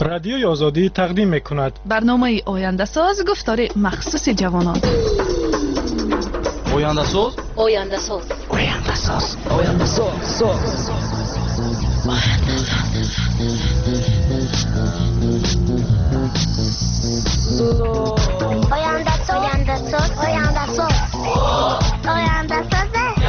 رادیوی آزادی تقدیم می‌کند برنامه آینده ساز گفتار مخصوص جوانان. آینده ساز آینده ساز آینده ساز آینده ساز آینده ساز آینده ساز آینده ساز آینده ساز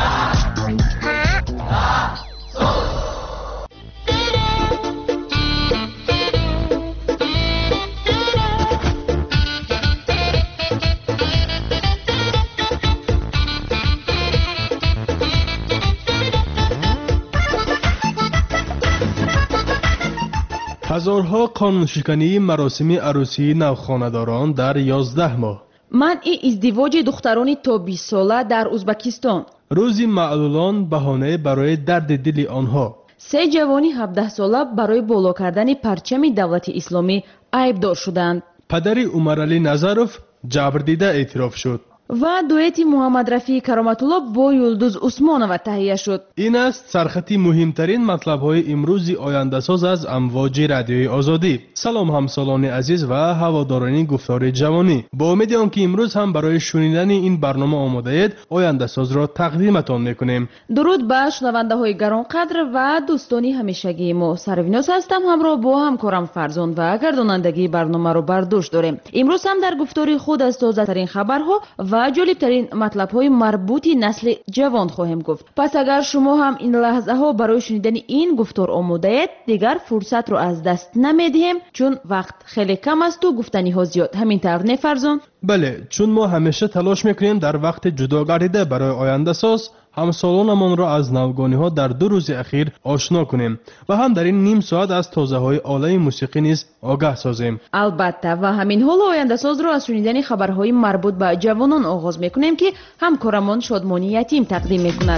هزارها قانونشکنی مراسم عروسی نوخانه‌داران در 11 ماه. منع ازدواج دختران تا 20 ساله در ازبکستان. روز معلولان بهانه برای درد دل آنها. 3 جوانی 17 ساله برای بالا کردن پرچم دولت اسلامی عیبدار شدند. پدر عمرعلی نظروف جبر دیده اعتراف شد. و دویت محمد رفیع کرامت‌الله با یلدوز عثمانова تهیه شد. این است سرخطی مهمترین مطلب‌های امروز آینده ساز از امواج رادیوی آزادی. سلام همسالان عزیز و هواداران گفتار جوانی. با امید آنکه امروز هم برای شنیدن این برنامه آماده اید، آینده ساز را تقدیمتان می‌کنیم. درود به شنونده‌های گرانقدر و دوستانی همیشگی ما. سرویناس هستم، همراه با همکارم فرزان و گردانندگی برنامه را بر دوش داریم. امروز هم در گفتار خود از تازه‌ترین خبرها و جالبترین مطلب‌های مربوط نسل جوان خواهیم گفت. پس اگر شما هم این لحظه ها برای شنیدن این گفتار آماده اید، دیگر فرصت رو از دست نمیدیم چون وقت خیلی کم است و گفتنی ها زیاد. همین طور نه فرزان؟ بله، چون ما همیشه تلاش میکنیم در وقت جدا گردیده برای آینده ساز همسالانمان را از نوگانی ها در 2 روز اخیر آشنا کنیم و هم در این نیم ساعت از تازه های عالم موسیقی نیز آگاه سازیم. البته و همین حال آینده ساز را از شنیدن خبرهای مربوط به جوانان آغاز میکنیم که همکارمان شادمانی یتیم تقدیم میکند.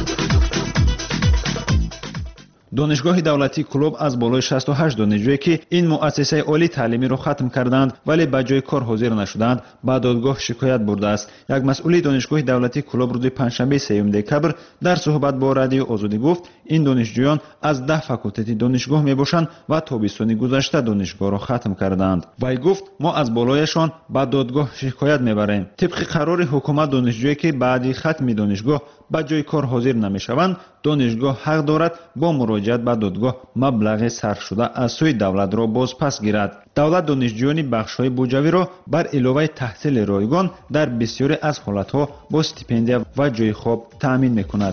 دانشگاه دولتی کلوب از بالای 68 دانشجویی که این مؤسسه عالی تعلیمی را ختم کردند ولی به جای کار حاضر نشدند به دادگاه شکایت برده است. یک مسئول دانشگاه دولتی کلوب روز پنجشنبه 3 دکبر در صحبت با رادیو آزادی گفت این دانشجویان از 10 فاکولته دانشگاه میباشند و تابستان گذشته دانشگاه را ختم کردند. وی گفت ما از بالایشان به دادگاه شکایت میبریم. طبق قرار حکومت دانشجویی که بعد ختم دانشگاه به جای کار حاضر نمیشوند دانشگاه حق دارد با مراجعت به دادگاه مبلغ صرف شده از سوی دولت را باز پس گیرد. دولت دانشجویان بخش‌های بودجوی را بر علاوه تحصیل رایگان در بسیاری از حالت‌ها با استیپندیا و جای خواب تأمین می‌کند.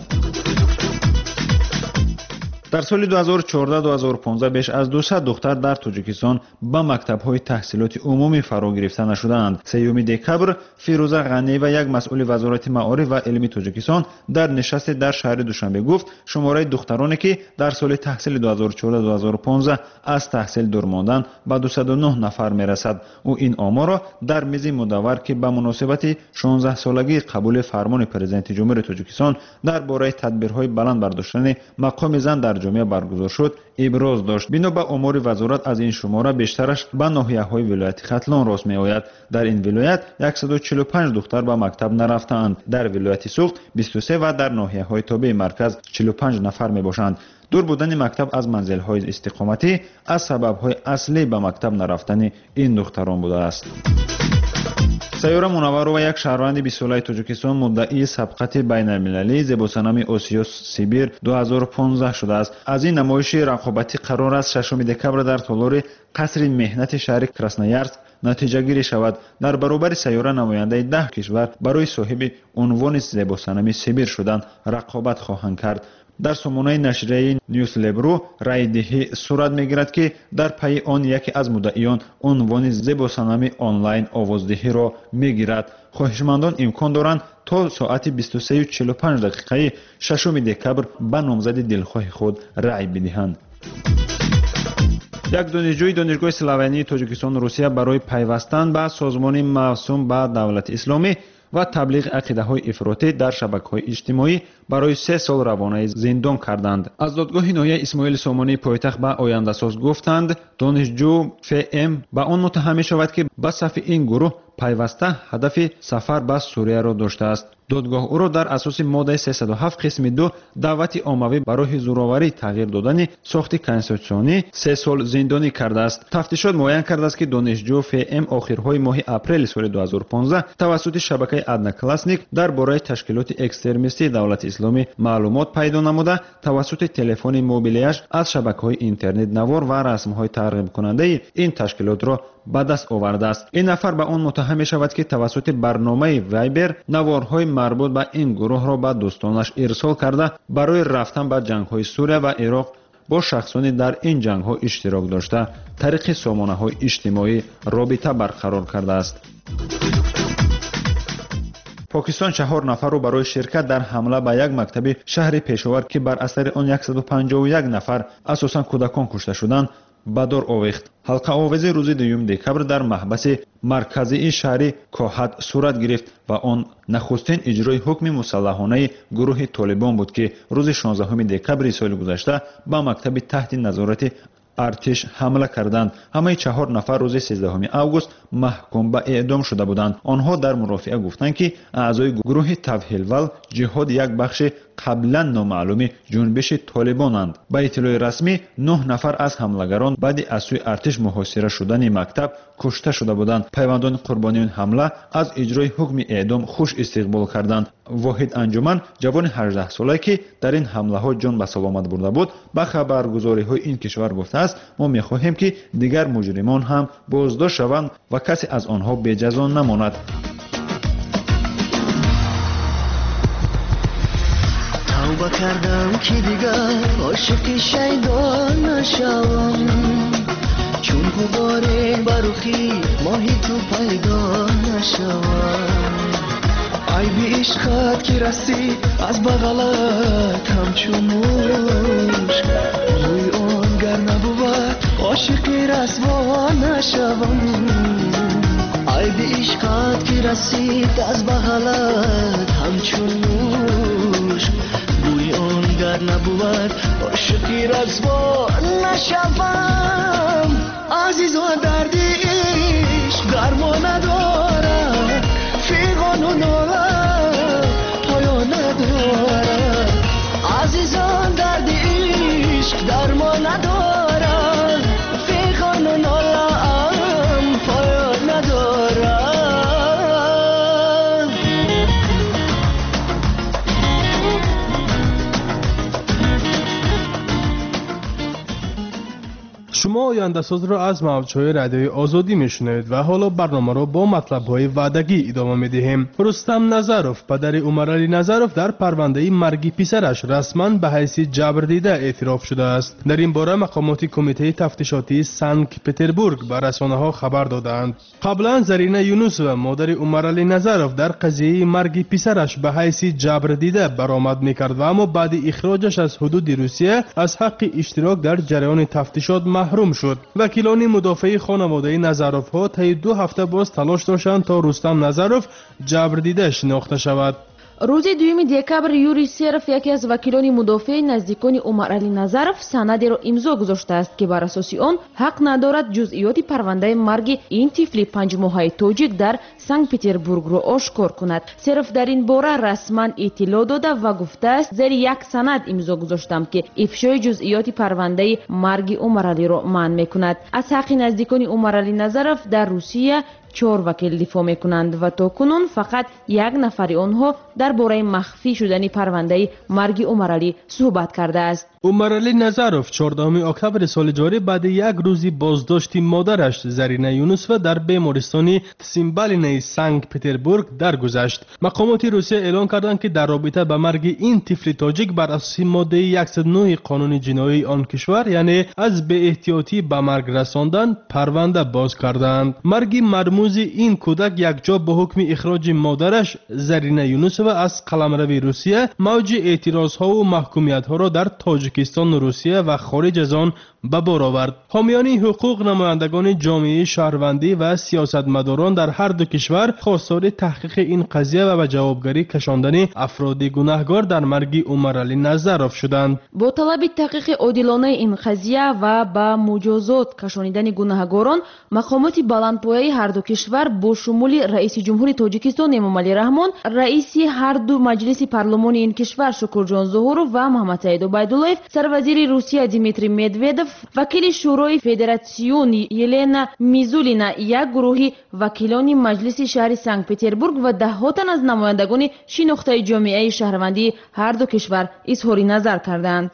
در سال 2014-2015 بیش از 200 دختر در تاجیکستان به مکتب‌های تحصیلات عمومی فرا گرفته نشدند. 3 دکبر فیروزه غنی و یک مسئول وزارت معارف و علم تاجیکستان در نشست در شهر دوشنبه گفت شماره دخترانی که در سال تحصیل 2014-2015 از تحصیل دور ماندند به 209 نفر میرسد. او این آمار را در میز مدور که به مناسبت 16 سالگی قبول فرمان پرزیدنت جمهوری تاجیکستان درباره تدبیرهای بلند برداشتن مقام زن در جامعه برگزار شد ابراز داشت. بنا به امور وزارت از این شماره بیشترش به ناحیه‌های ولایت ختلان راست می‌آید. در این ولایت 145 دختر به مکتب نرفتند. در ولایت سوخت 23 و در ناحیه‌های تابع مرکز 45 نفر میباشند. دور بودن مکتب از منزل‌های استقامتی از سبب‌های اصلی به مکتب نرفتن این دختران بوده است. سیاره منور و یک شهروند 20 ساله تاجیکستان مدعی سبقت بین‌المللی زیباسنام آسیا سیبیر 2015 شده است. از این نمایش رقابتی قرار است 6 دکبر در تالار قصر مهنت شهر کراسنویارسک نتیجه گیری شود. در برابر سیاره نماینده 10 کشور برای صاحب عنوان زیباسنام سیبیر شدن رقابت خواهند کرد. در سامانه نشریه نیوز لبرو رای دهی صورت میگیرد که در پی آن یکی از مدعیان عنوان زیباسنام آنلاین آوازدهی را میگیرد. خواهشمندان امکان دارند تا ساعت 23:45 دقیقه 6 دکبر به نامزد دلخواه خود رای بدهند. یک دانشجوی دانشگاه سلاویانی تاجیکستان روسیه برای پیوستن به سازمان موسوم به دولت اسلامی و تبلیغ عقیده‌های افراطی در شبکه‌های اجتماعی барои 3 сол равонаи зиндон карданд. аз додгоҳи ноҳияи исмоили сомонии пойтахт ба ояндасоз гуфтанд донишҷӯ ФМ ба он муттаҳам мешавад ки ба сафи ин гурӯҳ пайваста ҳадафи сафар ба Сурияро доштааст. додгоҳ ӯро дар асоси моддаи 307 қисми 2 даъвати оммавӣ барои зӯроварӣ тағйир додани сохти конститутсионӣ 3 сол зиндонӣ кардааст. тафтишот муайян кардааст ки донишҷӯ ФМ охирҳои моҳи апрели соли 2015 тавассути шабакаи Одноклассник дар бораи ташкилоти экстремистии давлати исломӣ маълумот пайдо намуда тавассути телефони мобилияш аз шабакаҳои интернетнавор ва расмҳои тарғибкунандаи ин ташкилотро ба даст овардааст. ин нафар ба он муттаҳам мешавад ки тавассути барномаи Viber наворҳои марбут ба ин гурӯҳро ба дӯстонаш ирсол карда барои рафтан ба ҷангҳои Сурия ва Ироқ бо шахсони дар ин ҷангҳо иштирок дошта тариқи сомонаҳои иҷтимоӣ робита барқарор кардааст. покистон 4 нафарро барои ширкат дар ҳамла ба як мактаби шаҳри Пешовар ки бар асари он 151 нафар асосан кӯдакон кушта шуданд ба дор овехт. ҳалқаовезӣ рӯзи 2 декабр дар маҳбаси марказии шаҳри Коҳат сурат гирифт ва он нахустин иҷрои ҳукми мусаллаҳонаи гурӯҳи Толибон буд ки рӯзи 16 декабри соли гузашта ба мактаби таҳти назорати артиш ҳамла карданд. ҳамаи 4 нафар рӯзи 13 август маҳкум ба эъдом шуда буданд. онҳо дар мурофиа гуфтанд ки аъзои гурӯҳи Тавҳилвал ҷиҳод як бахши қаблан номаълуми ҷунбиши Толибонанд. ба иттилои расмӣ 9 нафар аз ҳамлагарон баъди аз сӯи артиш муҳосира шудани мактаб кушта шуда буданд. пайвандони қурбонии ҳамла аз иҷрои ҳукми эъдом хуш истиқбол карданд. воҳид анҷуман ҷавони 18 сола ки дар ин ҳамлаҳо ҷон ба саломат бурда буд ба хабаргузориҳои ин кишвар гуфтааст мо мехоҳем ки дигар муҷримон ҳам боздошт шаванд ва касе аз онҳо беҷазо намонад. توبه کردم که دیگر عاشق شیدان نشوم چون غباره برخی ماهی تو پیدا نشوم عیب عشقت که رسید از بغلت همچون مشک روی آن گر نبود عاشق رسوا نشوم عیب عشقت که رسید از بغلت همچون مشک گر نبود عاشقی رسوا نشوم عزیز و درد عشق درمان ندارد فیغان و ناله پایان ندارد عزیزان درد عشق درمان ندارد فیغان و ناله پایان ندارد. شما آینده‌ساز را از موج‌های رادیوی آزادی میشنوید و حالا برنامه را با مطلب‌های وعدگی ادامه می‌دهیم. رستم نظروف پدر عمرعلی نظروف در پرونده مرگ پسرش رسما به حیث جبردیده اعتراف شده است. در این باره مقامات کمیته تفتیشاتی سنت پتربورگ به رسانه‌ها خبر دادند. قبلا زرینه یونس و مادر عمرعلی نظروف در قضیه مرگ پسرش به حیث جبردیده برآمد می‌کرد و اما بعد اخراجش از حدود روسیه از حق اشتراک در جریان تفتیشات محروم شد. وکیلان مدافع خانواده نظروف ها طی 2 هفته باز تلاش داشتند تا رستم نظروف جبردیده شناخته شود. روز 2 دکبر یوری سرف یکی از وکیلان مدافع نزدیکان عمرعلی نظروف سندی را امضا گذاشته است که بر اساس آن حق ندارد جزئیات پرونده مرگ این طفل 5 ماهه تاجیک در سنت پتربورگ را آشکار کند. سرف در این باره رسما اطلاع داده و گفته است زیر یک سند امضا گذاشتم که افشای جزئیات پرونده مرگ عمرعلی را منع میکند. از حق نزدیکان عمرعلی نظروف در روسیه 4 وکیل دفاع میکنند و تا کنون فقط 1 نفر آنها درباره مخفی شدن پرونده مرگ عمرعلی صحبت کرده است. عمرعلی نظروف 14 اکتبر سال جاری بعد یک روزی بازداشت مادرش زرینه یونس و در بیمارستان سیمبالینه سنت پتربورگ درگذشت. مقامات روسیه اعلام کردند که در رابطه با مرگ این طفل تاجیک بر اساس ماده 109 قانون جنایی آن کشور یعنی از بی احتیاطی به مرگ رساندن پرونده باز کردند. مرگ مرموز این کودک یکجا با حکم اخراج مادرش زرینه یونس و از قلمرو روسیه موج اعتراض ها و محکومیت ها را در تاجیکستان، روسیه و خارج از آن به بار آورد. حامیان حقوق، نمایندگان جامعه شهروندی و سیاستمداران در هر دو کشور خواستار تحقیق این قضیه و به جوابگری کشاندن افراد گناهکار در مرگ عمر علی نظرов شدند. با طلب تحقیق عادلانه این قضیه و با مجازات کشانیدن گناهکاران، مقامات بلندپایه هر دو کشور با شمول رئیس جمهور تاجیکستان امامعلی رحمان، رئیس هر دو مجلس پارلمانی این کشور شکرجان ظهورov و محمد سعید عبیداللهیف، سروزیر روسیه دیمیتری مدودوف، وکیل شورای فدراسیون یلنا میزولینا، یک گروه وکیلان مجلس شهر سنت پترزبورگ و دهها تن از نمایندگان شناخته جامعه شهروندی هر دو کشور اظهار نظر کردند.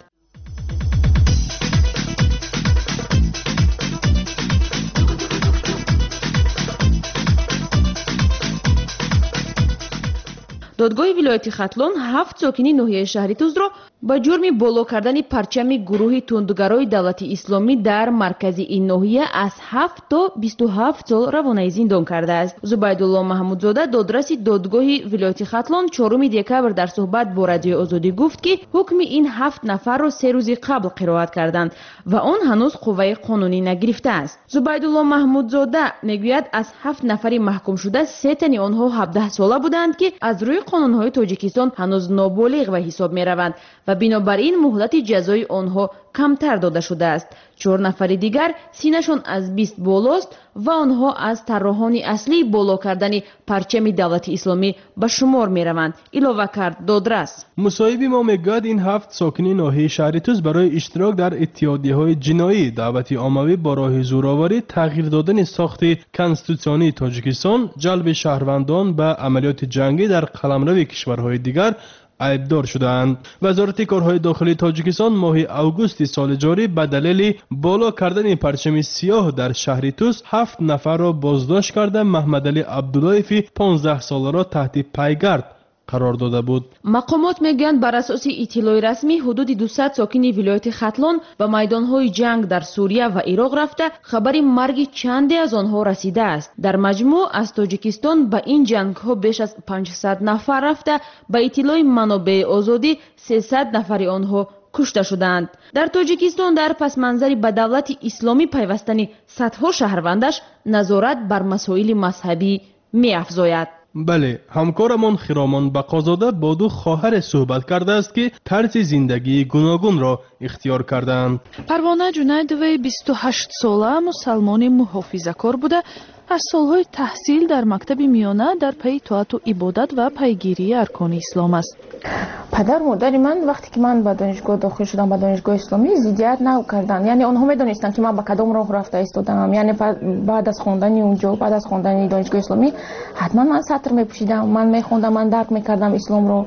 دادگاه ولایت ختلون 7 ساکنی ناحیه شهری توز را با جرم بالا کردن پرچم گروه تندگرای دولت اسلامی در مرکز این ناحیه از 7 تا 27 سال روانه زندان کرده است. زبیدالله محمودزاده دادرس دادگاه ولایت ختلون 4 دکبر در صحبت با رادیو آزادی گفت که حکم این 7 نفر را 3 روز قبل قرائت کردند و آن هنوز قوه قانونی نگرفته است. زبیدالله محمودزاده میگوید از 7 نفر محکوم شده 3 تن آنها 17 ساله بودند که از روی قانون‌های تاجیکستان هنوز نابالغ به حساب می‌روند و بنابراین مهلت جزای آنها کمتر داده شده است. 4 نفر دیگر سینه‌شان از 20 بالاست و آنها از طراحان اصلی بالا کردن پرچم دولت اسلامی به شمار می‌روند. علاوه کرد دادرس. مصاحب ما میگوید این 7 ساکن ناحیه شهری توز برای اشتراک در اتحادیه‌های جنایی دعوت عمومی با راه زورآوری تغییر دادن ساخت کنستیتوسیونی تاجیکستان، جلب شهروندان به عملیات جنگی در قلمرو کشورهای دیگر عیبدار شدند. وزارت کارهای داخلی تاجیکستان ماه اوگوست سال جاری به دلیل بالا کردن پرچم سیاه در شهر توس 7 نفر را بازداشت کرده محمد علی عبداللهیف 15 ساله را تحت پیگرد قرار داده بود. مقامات میگویند بر اساس اطلاع رسمی حدود 200 ساکن ولایت ختلون به میدانهای جنگ در سوریه و عراق رفته خبر مرگ چندی از آنها رسیده است. در مجموع از تاجیکستان به این جنگ ها بیش از 500 نفر رفته. به اطلاع منابع آزادی 300 نفر آنها کشته شدند. در تاجیکستان در پس منظر به دولت اسلامی پیوستن صدها شهروندش نظارت بر مسائل مذهبی می افزاید. بله، همکارمان خرامان بقازاده با 2 خواهر صحبت کرده است که طرز زندگی گوناگون را اختیار کردند. پروانه جنیدوی 28 ساله مسلمان محافظه‌کار بوده. از سالهای تحصیل در مکتب میانه در پی طاعت و عبادت و پیگیری ارکان اسلام است. پدر مادر من وقتی که من به دانشگاه داخل شدم به دانشگاه اسلامی ضدیت نکردند. یعنی آنها میدونستن که من به کدام راه رفته ایستادم. یعنی بعد از خواندن اونجا، بعد از خواندن دانشگاه اسلامی حتما من سطر میپوشیدم، من میخوندم، من درک میکردم اسلام رو.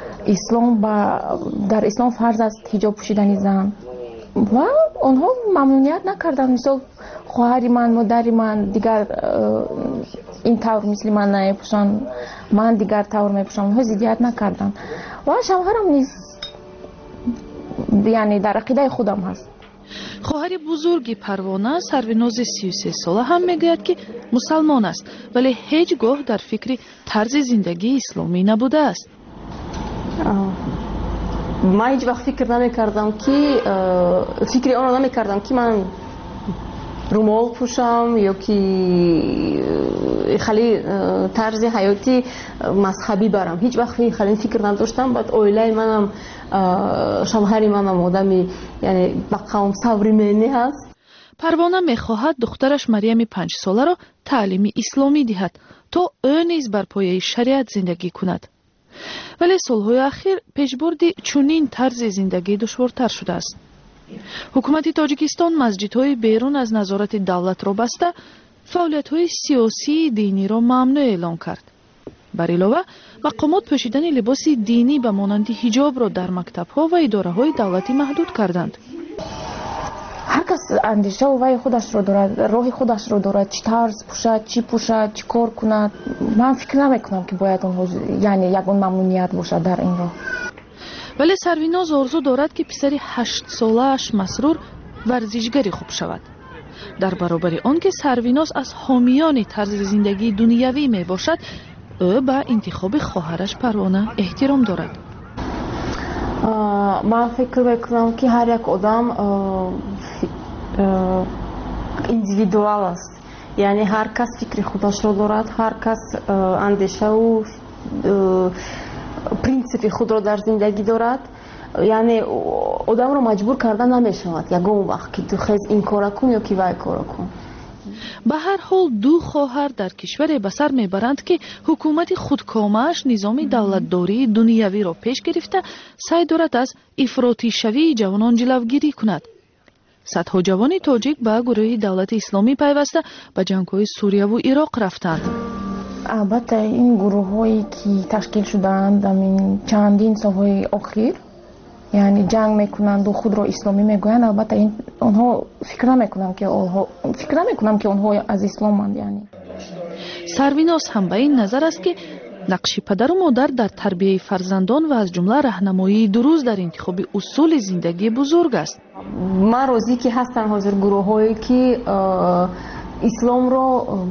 اسلام در اسلام فرض است حجاب پوشیدن زن و آنها ممنوعیت نکردند. مثلا خواهر من، مادر من دیگر این طور مثل من نمیپوشن، من دیگر طور میپوشم، اونها ضدیت نکردن و شوهرم نیز یعنی در عقیده خودم هست. خواهر بزرگ پروانه سروناز 33 ساله هم میگوید که مسلمان است ولی هیچگاه در فکر طرز زندگی اسلامی نبوده است. من هیچ وقت فکر نمیکردم که آن را نمیکردم که من رومال پوشم یا که خیلی طرز حیاتی مذهبی برم. هیچ وقت خیلی فکر نداشتم. بعد اویلای منم شوهر منم آدمی یعنی با قوم صبرمنی هست. پروانه میخواهد دخترش مریم 5 ساله را تعلیم اسلامی دهد تا او نیز بر پایه شریعت زندگی کند. ولی سالهای اخیر پیشبرد چنین طرز زندگی دشوارتر شده است. حکومت تاجیکستان مسجدهای بیرون از نظارت دولت را بسته، فعالیت‌های سیاسی دینی را ممنوع اعلام کرد. بر علاوه مقامات پوشیدن لباس دینی به مانند حجاب را در مکتب‌ها و اداره‌های دولتی محدود کردند. هر کس اندیشه و وای خودش رو دارد، راه خودش رو دارد، چی طرز پوشد، چی پوشد، چی کار کند. من فکر نمیکنم که باید یعنی یگان ممنوعیت باشد در این راه. ولی سروناز آرزو دارد که پسر 8 ساله‌اش مسرور ورزشگری خوب شود. در برابر آن که سروناز از حامیان طرز زندگی دنیوی می باشد، او به انتخاب خواهرش پروانه احترام دارد. من فکر میکنم که هر یک آدم индивидуал аст, яъне ҳар кас фикри худашро дорад, ҳар кас андешаву принсипи худро дар зиндагӣ дорад. яъне одамро маҷбур карда намешавад ягон вақт ки ту хез ин кора кун ё ки вай кора кун. ба ҳар ҳол ду хоҳар дар кишваре ба сар мебаранд ки ҳукумати худкомааш низоми давлатдории дунявиро пеш гирифта сай дорад аз ифротишавии ҷавонон ҷилавгирӣ кунад. садҳо ҷавони тоҷик ба гурӯҳи давлати исломӣ пайваста ба ҷангҳои сурияву ироқ рафтанд. албатта ин гурӯҳҳое ки ташкил шудаанд чандин солҳои охир, яъне ҷанг мекунанду худро исломӣ мегӯянд, албатта онҳо фикр намекунам ки онҳо аз исломанд. яъне сарвинос ҳам ба ин назар аст ки нақши падару модар дар тарбияи фарзандон ва аз ҷумла раҳнамоии дуруст дар интихоби усули зиндагӣ бузург аст. ман розӣ ки ҳастанд ҳозир гурӯҳҳое ки исломро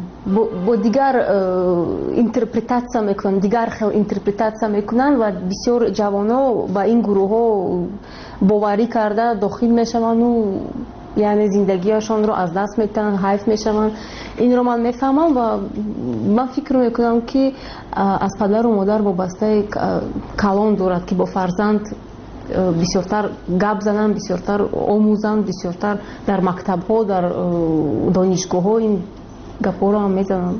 бо дигар интерпретатсия мекунанд, дигар хел интерпретатсия мекунанд ва бисёр ҷавоно ба ин гурӯҳҳо боварӣ карда дохил мешаванду яъне зиндагиашонро аз даст метиҳанд, ҳайф мешаванд. инро ман мефаҳмам ва ман фикр мекунам ки аз падару модар вобастаи калон дорад ки бо фарзанд бисёртар гап зананд, бисёртар омӯзанд, бисёртар дар мактабҳо, дар донишгоҳҳо ин гапҳоро ҳам мезананд.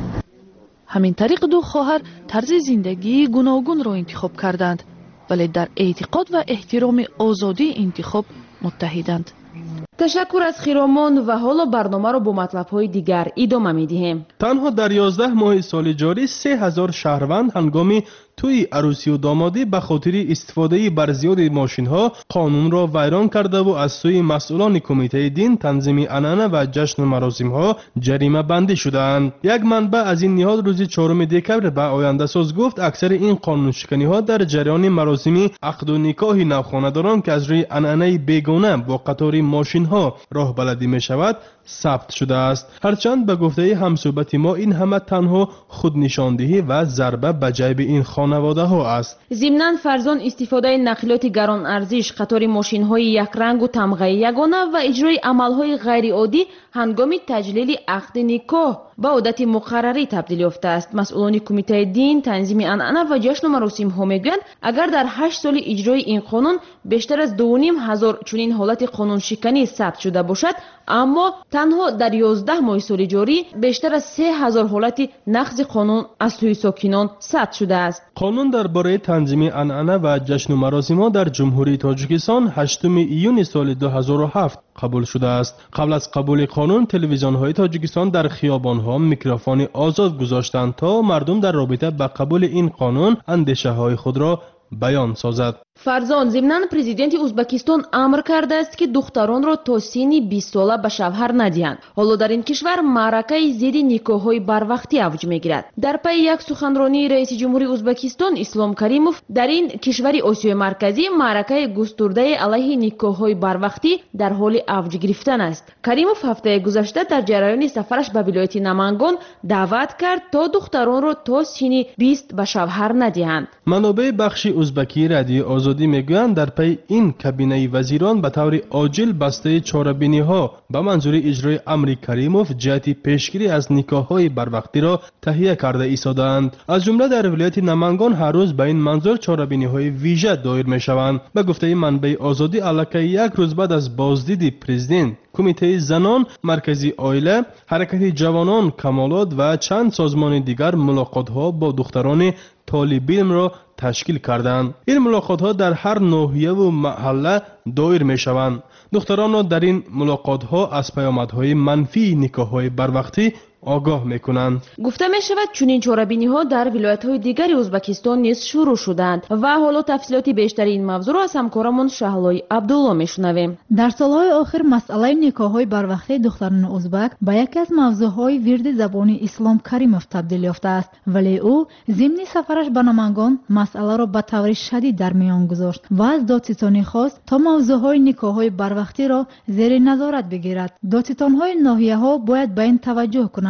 ҳамин тариқ ду хоҳар тарзи зиндагии гуногунро интихоб карданд, вале дар эътиқод ва эҳтироми озодии интихоб муттаҳиданд. ташаккур аз хиромон ва ҳоло барномаро бо матлабҳои дигар идома медиҳем. танҳо дар 11 моҳи соли ҷорӣ 3000 шаҳрванд ҳангоми тӯи арӯсию домодӣ ба хотири истифодаи барзиёди мошинҳо қонунро вайрон кардаву аз сӯи масъулони кумитаи дин, танзими анъана ва ҷашну маросимҳо ҷаримабандӣ шудаанд. як манбаъ аз ин ниҳод рӯзи 4 декабр ба Ояндасоз гуфт аксари ин қонуншиканиҳо дар ҷараёни маросими ақду никоҳи навхонадорон ки аз рӯи анъанаи бегона бо қатори мошинҳо роҳбаладӣ мешавад сабт шудааст. ҳарчанд ба гуфтаи ҳамсӯҳбати мо ин ҳама танҳо худнишондиҳӣ ва зарба ба ҷайби ин хонаводаҳо аст. зимнан фарзон истифодаи нақлиёти гаронарзиш, қатори мошинҳои якрангу тамғаи ягона ва иҷрои амалҳои ғайриоддӣ ҳангоми таҷлили ақди никоҳ ба одати муқаррарӣ табдил ёфтааст. масъулони кумитаи дин, танзими анъана ва ҷашну маросимҳо мегӯянд агар дар 8 соли иҷрои ин қонун бештар аз 2500 чунин ҳолати қонуншиканӣ сабт шуда бошад, аммо танҳо дар 11 моҳи соли ҷорӣ бештар аз 3000 ҳолати нақзи қонун аз сӯи сокинон сабт шудааст. қонун дар бораи танзими анъана ва ҷашну маросимҳо дар ҷумҳурии тоҷикистон 8 июни соли 2007 қабул шудааст. қабл аз қабули қонун телевизионҳои тоҷикистон дар хиёбонҳо микрофони озод гузоштанд то мардум дар робита ба қабули ин қонун андешаҳои худро баён созад. фарзон зимнан президенти ӯзбекистон амр кардааст ки духтаронро то синни 20 сола ба шавҳар надиҳанд. ҳоло дар ин кишвар маъракаи зидди никоҳҳои барвақтӣ авҷ мегирад. дар пайи як суханронии раиси ҷумҳурии ӯзбекистон Ислом Каримов дар ин кишвари Осиёи марказӣ маъракаи густурдаи алайҳи никоҳҳои барвақтӣ дар ҳоли авҷ гирифтан аст. Каримов ҳафтаи гузашта дар ҷараёни сафараш ба вилояти Намангон даъват кард то духтаронро то синни 20 ба шавҳар надиҳанд. манобаи бахши ӯзбакии радиои озодӣ мегӯянд дар пай ин кабинаи вазирон ба таври оҷил бастаи чорабиниҳо ба манзури иҷрои амри Каримов ҷиҳати пешгирӣ аз никоҳҳои барвақтиро таҳия карда истодаанд. аз ҷумла дар вилояти Намангон ҳар рӯз ба ин манзур чорабиниҳои вижа доир мешаванд. ба гуфтаи манбаи озодӣ аллакай як рӯз баъд аз боздиди президент, кумитаи занон, маркази оила, ҳаракати ҷавонон камолот ва чанд созмони дигар мулоқотҳо бо духтарони толиби илмро ташкил карданд. ин мулоқотҳо дар ҳар ноҳияву маҳалла доир мешаванд. духтаронро дар ин мулоқотҳо аз паёмадҳои манфии никоҳҳои барвақтӣ огоҳ мекунанд. гуфта мешавад чунин чорабиниҳо дар вилоятҳои дигари ӯзбекистон низ шурӯъ шуданд ва ҳоло тафсилоти бештари ин мавзӯъро аз ҳамкорамон Шаҳлои Абдулло мешунавем. дар солҳои охир масъалаи никоҳҳои барвақтии духтарони ӯзбак ба яке аз мавзӯъҳои вирди забони Ислом Каримов табдил ёфтааст, вале ӯ зимни сафараш ба Намангон масъаларо ба таври шадид дар миён гузошт ва аз додситони хост то мавзӯъҳои никоҳҳои барвақтиро зери назорат бигирад. додситонҳои ноҳияҳо бояд ба ин таваҷҷӯҳ кунанд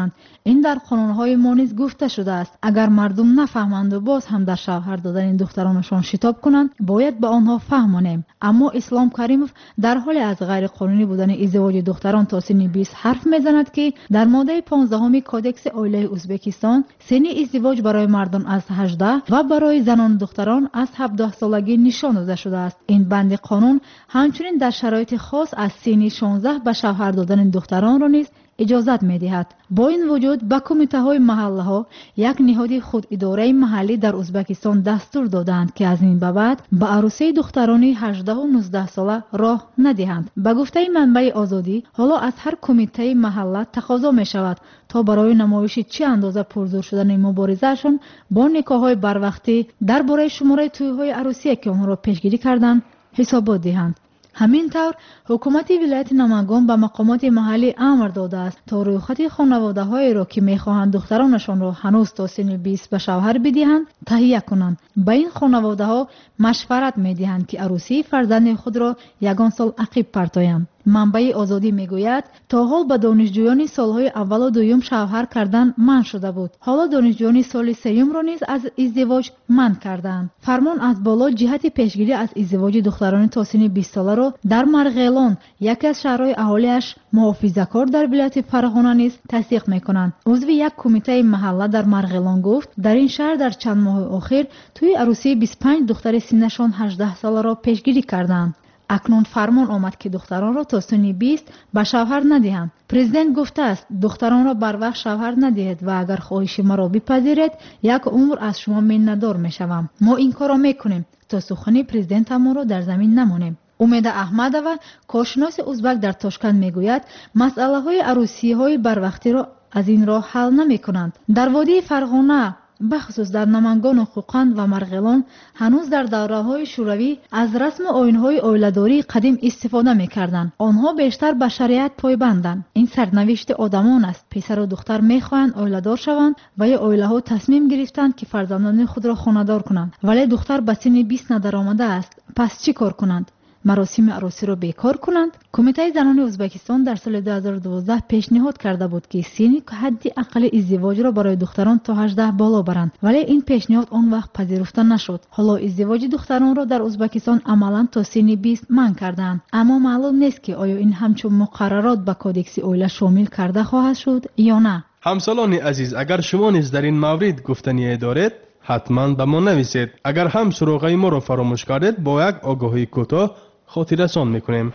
کنند. این در قانون‌های ما نیز گفته شده است. اگر مردم نفهمند و باز هم در شوهر دادن این دخترانشان شتاب کنند، باید به آنها فهمانیم. اما اسلام کریموف در حال از غیر قانونی بودن ازدواج دختران تا سن 20 حرف میزند که در ماده 15 کودکس عالی ازبکستان سن ازدواج برای مردان از 18 و برای زنان و دختران از 17 سالگی نشان داده شده است. این بند قانون همچنین در شرایط خاص از سن 16 به شوهر دادن دختران را نیز اجازت می‌دهد. با این وجود به کمیته‌های محله‌ها یک نهاد خود اداره محلی در ازبکستان دستور دادند که از این به بعد به عروسی دختران 18 و 19 ساله راه ندهند. به گفته منبع آزادی، حالا از هر کمیته محله تقاضا می‌شود تا برای نمایش چه اندازه پرزور شدن مبارزه‌شان با نکاح‌های بروقتی درباره شماره توی‌های عروسی که آنها را پیشگیری کردند حسابات دهند. همین طور حکومت ولایت نمنگان به مقامات محلی امر داده است تا رویخط خانواده‌هایی را که می‌خواهند دخترانشان را هنوز تا سن 20 به شوهر بدهند تهیه کنند. به این خانواده‌ها مشورت می‌دهند که عروسی فرزند خود را یگان سال عقب پرتایند. منبع آزادی میگوید تا حال به دانشجویان سالهای اول و دوم شوهر کردن منع شده بود. حالا دانشجویان سال سوم را نیز از ازدواج منع کردند. فرمان از بالا جهت پیشگیری از ازدواج دختران تا سن 20 ساله را در مرغیلان، یکی از شهرهای اهالیش محافظه‌کار در ولایت فرغانه نیز تصدیق میکنند. عضو یک کمیته محله در مرغیلان گفت در این شهر در چند ماه اخیر توی عروسی 25 دختر سنشان 18 ساله را پیشگیری کردند. اکنون فرمان آمد که دختران را تا سن 20 به شوهر ندهند. پرزیدنت گفته است دختران را بر وقت شوهر ندهید و اگر خواهش مرا بپذیرید یک عمر از شما منتدار میشوم. ما این کار را میکنیم تا سخن پرزیدنت ما را در زمین نمانیم. امید احمدова کارشناس ازبک در تاشکند میگوید مسئله های عروسی های بروقتی را از این راه حل نمی کنند. در وادی فرغانه بخصوص در نمنگان و خوقند و مرغیلان هنوز در دوره‌های شوروی از رسم و آیین‌های اولیداری قدیم استفاده می‌کردند. آنها بیشتر به شریعت پایبندند. این سرنوشت آدمان است. پسر و دختر می‌خواهند اولیدار شوند و یا اولیه‌ها تصمیم گرفتند که فرزندان خود را خانه‌دار کنند. ولی دختر به سن 20 ندرآمده است. پس چی کار کنند؟ مراسم عروسی را بیکار کنند؟ کمیته زنان ازبکستان در سال 2012 پیشنهاد کرده بود که سن حد اقل ازدواج را برای دختران تا 18 بالا برند، ولی این پیشنهاد آن وقت پذیرفته نشد. حالا ازدواج دختران را در ازبکستان عملاً تا سن 20 منع کردند، اما معلوم نیست که آیا این همچون مقررات به کودکس اولیه شامل کرده خواهد شد یا نه. همسالان عزیز، اگر شما نیز در این مورد گفتنی دارید حتما به ما نویسید. اگر هم سراغ ما را فراموش کردید با یک آگاهی کوتاه خاطررسان میکنیم.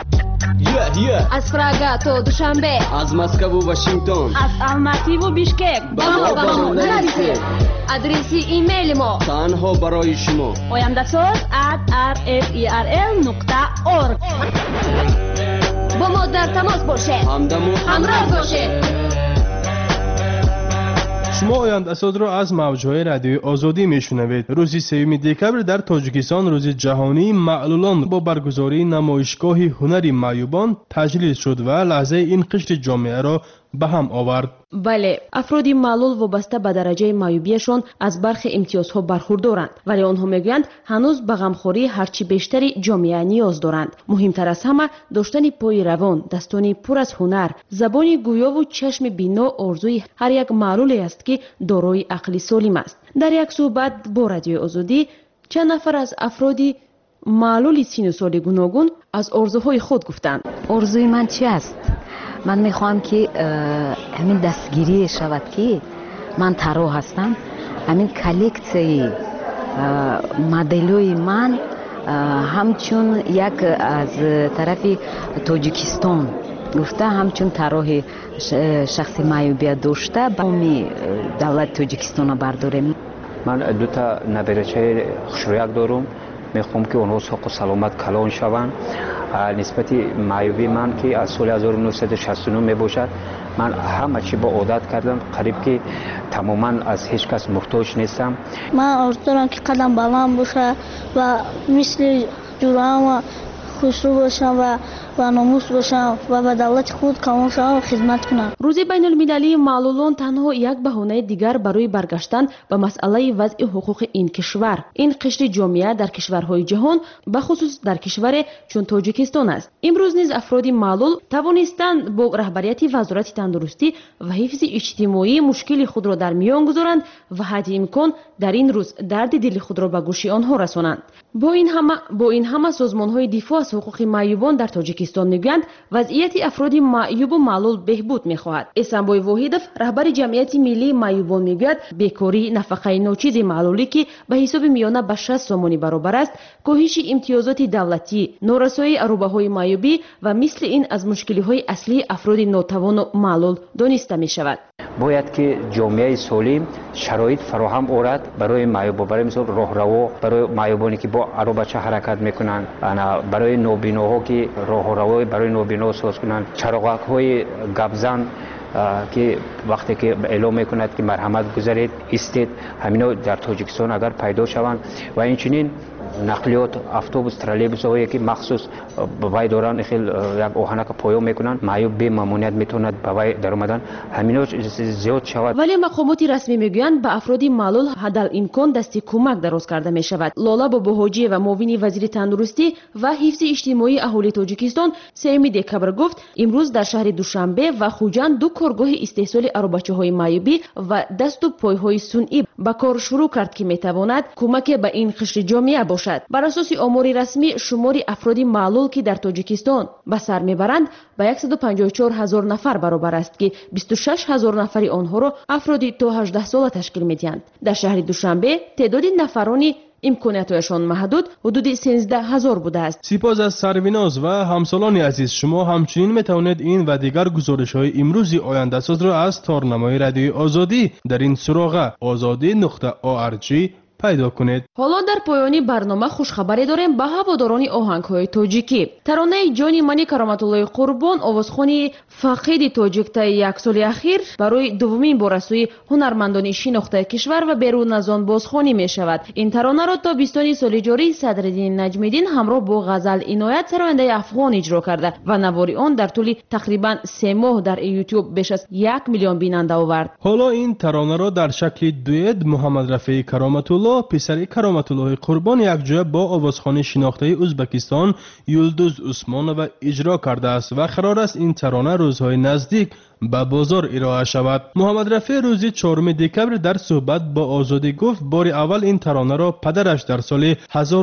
از پراگا تا دوشنبه، از مسکو و واشنگتن، از الماتی و بیشکک با ما نویسید. آدرس ایمیل ما تنها برای شما oyandasot@rferl.org. با ما در تماس باشید، همراه باشید. شما آینده‌ساز را از موج‌های رادیوی آزادی میشنوید. روز 3 دکبر در تاجیکستان روز جهانی معلولان با برگزاری نمایشگاه هنری معیوبان تجلیل شد و لحظه این قشر جامعه را به هم آورد. بله، افرادی معلول وابسته به درجه معیوبیشان از برخی امتیازها برخوردارند، ولی آنها میگویند هنوز به غمخوری هرچی بیشتری جامعه نیاز دارند. مهمتر از همه داشتن پای روان، دستانی پر از هنر، زبانی گویا و چشم بینا آرزوی هر یک معلولی است که دارای عقل سالم است. در یک صحبت با رادیو آزادی چند نفر از افرادی معلول سن و سال گوناگون از آرزوهای خود گفتند. آرزوی من چی است؟ من میخوام که همین دستگیری شود که من طراح هستم. همین کلکسی مدلوی من همچون یک از طرف تاجیکستان گفته همچون طراح شخصی معیوبیت داشته به امی دولت تاجیکستان برداریم. من دو تا نبرچه خوشرویک دارم. میخوام که اونها ساق و سلامت کلان شوند. نسبت معیوبی من که از سال 1969 میباشد، من همه چی با عادت کردم، قریب که تماما از هیچ کس محتاج نیستم. من آرزو دارم که قدم بلند باشه و مثل جورام خوشرو باشم و با ناموس باشم و به دولت خود کامل شوم و خدمت کنم. روز بین المللی معلولان تنها یک بهانه دیگر برای برگشتن به مسئله وضع حقوق این کشور. این قشر جامعه در کشورهای جهان به خصوص در کشور چون تاجیکستان است. امروز نیز افراد معلول توانستند با رهبریت وزارت تندرستی و حفظ اجتماعی مشکل خود را در میان گذارند و حد امکان در این روز درد دل خود را به گوش آنها رسانند. با این همه سازمان‌های دفاع از حقوق معیوبان در تاجیکستان میگویند وضعیت افراد معیوب و معلول بهبود می‌خواهد. اسنبوی واحدов رهبر جمعیت ملی معیوبان میگوید بیکاری نفقه ناچیز معلولی که به حساب میانه به 60 سومانی برابر است، کاهش امتیازات دولتی، نارسایی اروبه‌های معیوبی و مثل این از مشکل‌های اصلی افراد ناتوان و معلول دانسته می‌شود. باید که جامعه سالم شرایط فراهم آورد برای معیوبان، برای مثال راهرو، برای معیوبانی که با عروبچه حرکت میکنند، برای نابیناها که راهرو برای نابینا ساز کنند، چراغک‌های گبزن که وقتی که اعلام میکند که مرحمت گذارید استید، همینا در تاجیکستان اگر پیدا شوند و اینچنین نقلیات اتوبوس ترالبوس هایی که مخصوص به وای دوران خیلی یک آهنک پایان میکنند، معیوب به ممنوعیت میتوند به وای در اومدن، همینا زیاد شود. ولی مقامات رسمی میگویند به افراد معلول حداقل امکان دستی کمک دراز کرده می شود. لالا باباحاجی و معاون وزیر تندرستی و حفظ اجتماعی اهالی تاجیکستان 3 دکبر گفت امروز در شهر دوشنبه و خوجند 2 کارگاه استحصال عروبچه‌های معیوبی و دست و پای‌های صنعی به کار شروع کرد که میتواند کمک به این قشر جامعه باشد. بر اساس آمار رسمی شمار افراد معلول که در تاجیکستان به سر میبرند به 154,000 نفر برابر است که 26,000 نفر آنها را افراد تا 18 ساله تشکیل میدهند. در شهر دوشنبه تعداد نفرانی امکاناتشان محدود حدود 13,000 بوده است. سپاس از سرویناز و همسالان عزیز. شما همچنین میتوانید این و دیگر گزارش‌های امروزی آینده ساز را از تارنمای رادیوی آزادی در این سراغ azadi.org پیدا کنید. حالا در پایانی برنامه خوشخبری داریم به هواداران آهنگ‌های تاجیکی. ترانه جانی منی کرامت‌الله قربان آوازخوانی فقید تاجیک تا یک سال اخیر برای دومین بار از سوی هنرمندان شناخته کشور و بیرون از آن بازخوانی می شود. این ترانه را تا 20 سال جاری صدرالدین نجمیدین همراه با غزل عنایت سراینده افغان اجرا کرده و نوار آن در طول تقریبا 3 ماه در یوتیوب بیش از 1 میلیون بیننده آورد. حالا این ترانه را در شکل دوئت محمد رفیع کرامت‌الله پسر کرامت‌الله قربان یک جای با آوازخوان شناخته ازبکستان یلدوز عثمانова اجرا کرده است و قرار است این ترانه روزهای نزدیک به بازار ارائه شود. محمد رفیع روز 4 دکبر در صحبت با آزادی گفت بار اول این ترانه را پدرش در سال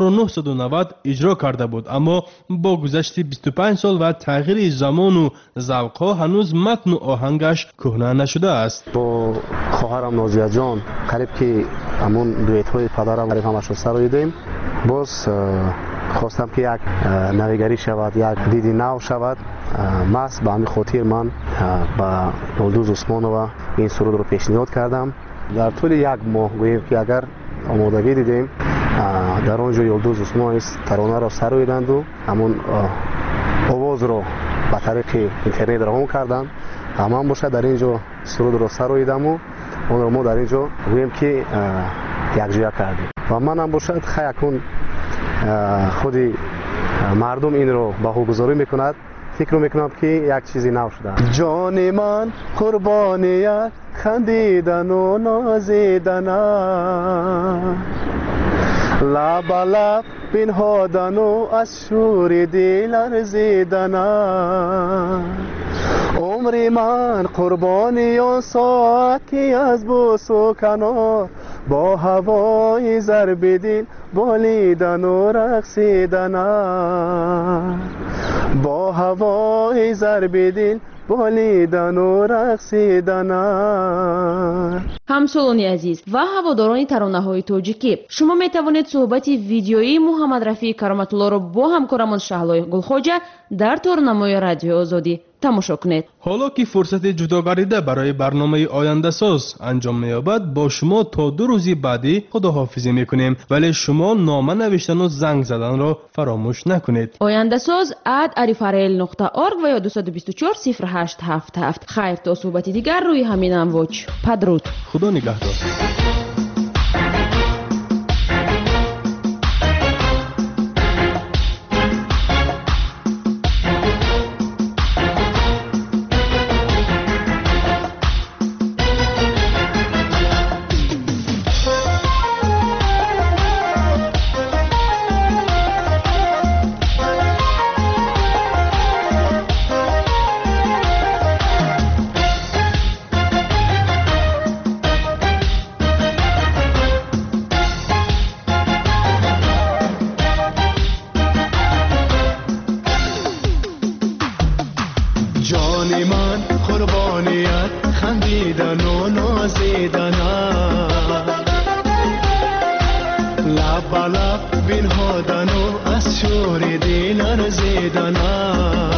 1990 اجرا کرده بود، اما با گذشت 25 سال و تغییر زمان و ذوق‌ها هنوز متن و آهنگش کهنه نشده است. با خواهرم نازیه جان قریب که همون دوئت‌های پدرم قریب همش سراییدیم، باز خواستم که یک نویگری شود، یک دیدی نو شود. ماست به همین خاطر من با یلدوز عثمانова این سرود رو پیشنهاد کردم. در طول 1 ماه گوییم که اگر آمادگی دیدیم در آنجا یلدوز عثمانova ترانه را سراییدند و همون آواز رو به طریق اینترنت روان کردند. همان باشه در اینجا سرود را سراییدم و اون رو ما در اینجا گوییم که یک جویا کردیم و من هم باشد خیلی خودی مردم این رو بهوگذاری میکند. فکر میکنم که یک چیزی نو شده. جان من قربان یک خندیدن و نازیدن، لب لب بنهادن و از شور دل ارزیدن، عمر من قربانی آن ساعت که از بوس و کنار با هوای ضرب دل بالیدن و رقصیدن، با هوای ضرب دل بالیدن و رقصیدن. همسالان عزیز و هواداران ترانه‌های تاجیکی، شما می توانید صحبت ویدیویی محمد رفیع کرامت‌الله را با همکارمان شهلای گلخواجه در تارنمای رادیو آزادی تماشا کنید. حالا که فرصت جداگانه برای برنامه آینده ساز انجام می‌یابد، با شما تا 2 روز بعدی خداحافظی می‌کنیم، ولی شما نامه نوشتن و زنگ زدن را فراموش نکنید. آینده ساز @arifarel.org و یا 224 0877. خیر تا صحبت دیگر روی همین امواج. بدرود. خدا نگهدار. زیدنا لب لب بین هادنو از شور دینر زیدنا